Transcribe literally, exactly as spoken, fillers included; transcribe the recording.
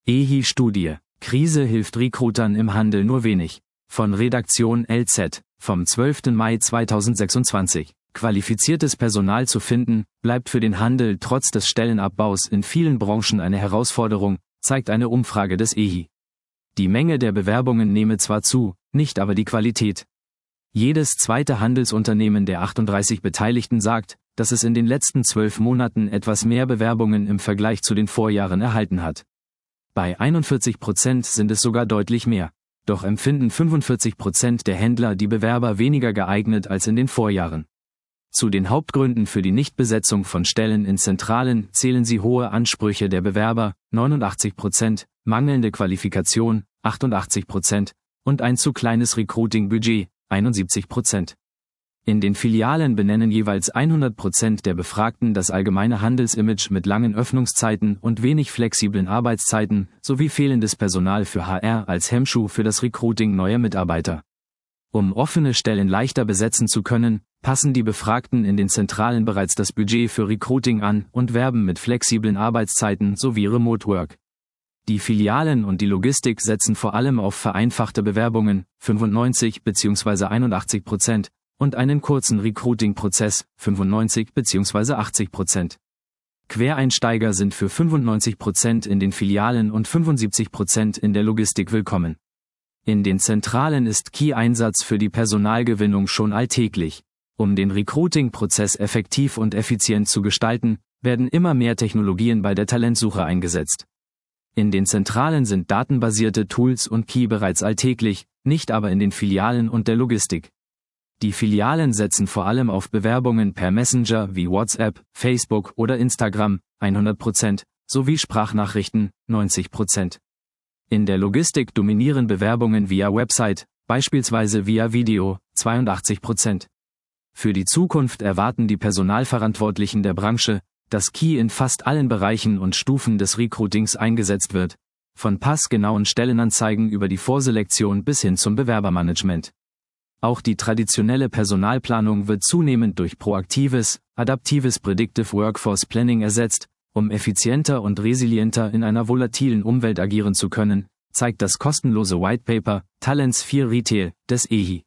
E H I-Studie. Krise hilft Recruitern im Handel nur wenig. Von Redaktion L Z, vom zwölften Mai zweitausendsechsundzwanzig. Qualifiziertes Personal zu finden, bleibt für den Handel trotz des Stellenabbaus in vielen Branchen eine Herausforderung, zeigt eine Umfrage des E H I. Die Menge der Bewerbungen nehme zwar zu, nicht aber die Qualität. Jedes zweite Handelsunternehmen der achtunddreißig Beteiligten sagt, dass es in den letzten zwölf Monaten etwas mehr Bewerbungen im Vergleich zu den Vorjahren erhalten hat. Bei einundvierzig Prozent sind es sogar deutlich mehr. Doch empfinden fünfundvierzig Prozent der Händler die Bewerber weniger geeignet als in den Vorjahren. Zu den Hauptgründen für die Nichtbesetzung von Stellen in Zentralen zählen sie hohe Ansprüche der Bewerber, neunundachtzig Prozent, mangelnde Qualifikation, achtundachtzig Prozent, und ein zu kleines Recruiting-Budget, einundsiebzig Prozent. In den Filialen benennen jeweils hundert Prozent der Befragten das allgemeine Handelsimage mit langen Öffnungszeiten und wenig flexiblen Arbeitszeiten sowie fehlendes Personal für H R als Hemmschuh für das Recruiting neuer Mitarbeiter. Um offene Stellen leichter besetzen zu können, passen die Befragten in den Zentralen bereits das Budget für Recruiting an und werben mit flexiblen Arbeitszeiten sowie Remote Work. Die Filialen und die Logistik setzen vor allem auf vereinfachte Bewerbungen, fünfundneunzig bzw. einundachtzig Prozent, und einen kurzen Recruiting-Prozess, fünfundneunzig bzw. achtzig Prozent. Quereinsteiger sind für fünfundneunzig Prozent in den Filialen und fünfundsiebzig Prozent in der Logistik willkommen. In den Zentralen ist Key-Einsatz für die Personalgewinnung schon alltäglich. Um den Recruiting-Prozess effektiv und effizient zu gestalten, werden immer mehr Technologien bei der Talentsuche eingesetzt. In den Zentralen sind datenbasierte Tools und Key bereits alltäglich, nicht aber in den Filialen und der Logistik. Die Filialen setzen vor allem auf Bewerbungen per Messenger wie WhatsApp, Facebook oder Instagram, hundert Prozent, sowie Sprachnachrichten, neunzig Prozent. In der Logistik dominieren Bewerbungen via Website, beispielsweise via Video, zweiundachtzig Prozent. Für die Zukunft erwarten die Personalverantwortlichen der Branche, dass Key in fast allen Bereichen und Stufen des Recruitings eingesetzt wird, von passgenauen Stellenanzeigen über die Vorselektion bis hin zum Bewerbermanagement. Auch die traditionelle Personalplanung wird zunehmend durch proaktives, adaptives Predictive Workforce Planning ersetzt, um effizienter und resilienter in einer volatilen Umwelt agieren zu können, zeigt das kostenlose Whitepaper Talents vier Retail des E H I.